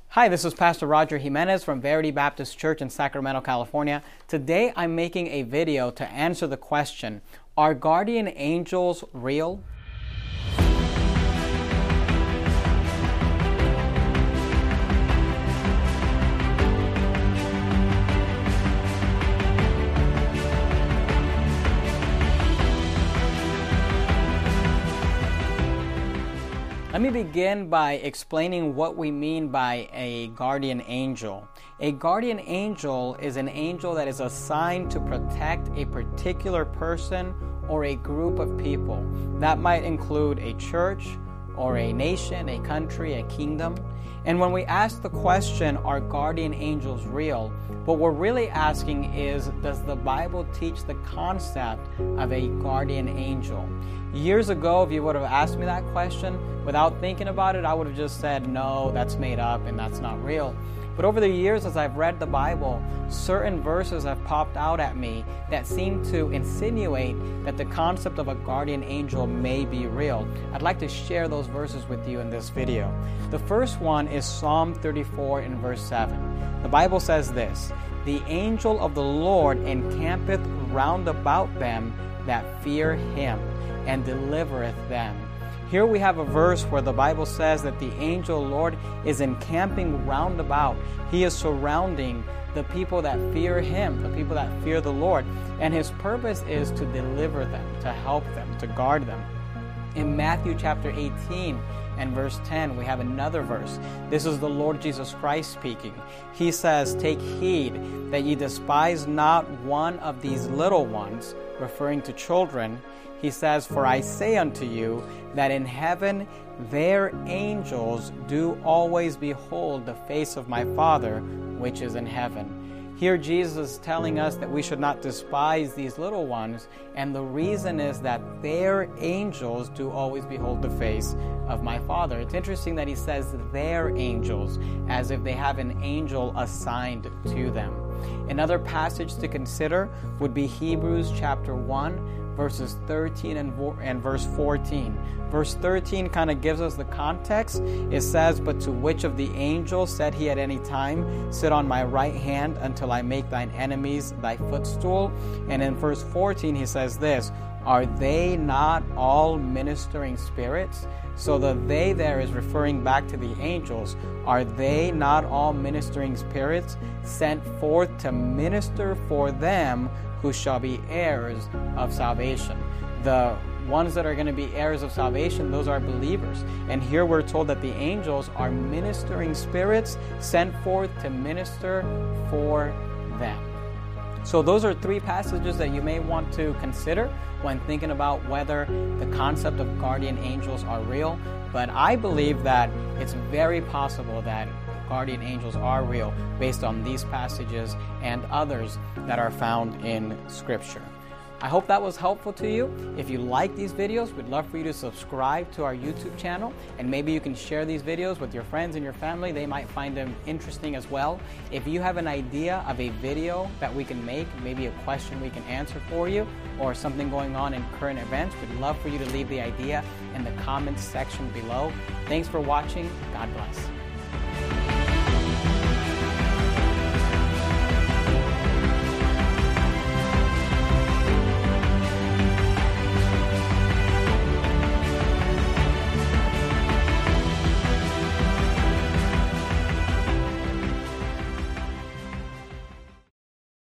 Hi, this is Pastor Roger Jimenez from Verity Baptist Church in Sacramento, California. Today I'm making a video to answer the question, are guardian angels real? Let me begin by explaining what we mean by a guardian angel. A guardian angel is an angel that is assigned to protect a particular person or a group of people. That might include a church or a nation, a country, a kingdom. And when we ask the question, are guardian angels real? What we're really asking is, does the Bible teach the concept of a guardian angel? Years ago, if you would have asked me that question, without thinking about it, I would have just said, no, that's made up and that's not real. But over the years, as I've read the Bible, certain verses have popped out at me that seem to insinuate that the concept of a guardian angel may be real. I'd like to share those verses with you in this video. The first one is Psalm 34 in verse 7. The Bible says this, "The angel of the Lord encampeth round about them that fear him, and delivereth them." Here we have a verse where the Bible says that the angel Lord is encamping round about. He is surrounding the people that fear him, the people that fear the Lord. And his purpose is to deliver them, to help them, to guard them. In Matthew chapter 18 and verse 10, we have another verse. This is the Lord Jesus Christ speaking. He says, "Take heed that ye despise not one of these little ones," referring to children. He says, "For I say unto you, that in heaven their angels do always behold the face of my Father, which is in heaven." Here Jesus is telling us that we should not despise these little ones, and the reason is that their angels do always behold the face of my Father. It's interesting that he says their angels, as if they have an angel assigned to them. Another passage to consider would be Hebrews chapter 1, verses 13 and verse 14. Verse 13 kind of gives us the context. It says, "But to which of the angels said he at any time, sit on my right hand until I make thine enemies thy footstool?" And in verse 14 he says this, "Are they not all ministering spirits?" So the "they" there is referring back to the angels. Are they not all ministering spirits sent forth to minister for them who shall be heirs of salvation? The ones that are going to be heirs of salvation, those are believers. And here we're told that the angels are ministering spirits sent forth to minister for them. So those are three passages that you may want to consider when thinking about whether the concept of guardian angels are real. But I believe that it's very possible that guardian angels are real based on these passages and others that are found in Scripture. I hope that was helpful to you. If you like these videos, we'd love for you to subscribe to our YouTube channel, and maybe you can share these videos with your friends and your family. They might find them interesting as well. If you have an idea of a video that we can make, maybe a question we can answer for you, or something going on in current events, we'd love for you to leave the idea in the comments section below. Thanks for watching. God bless.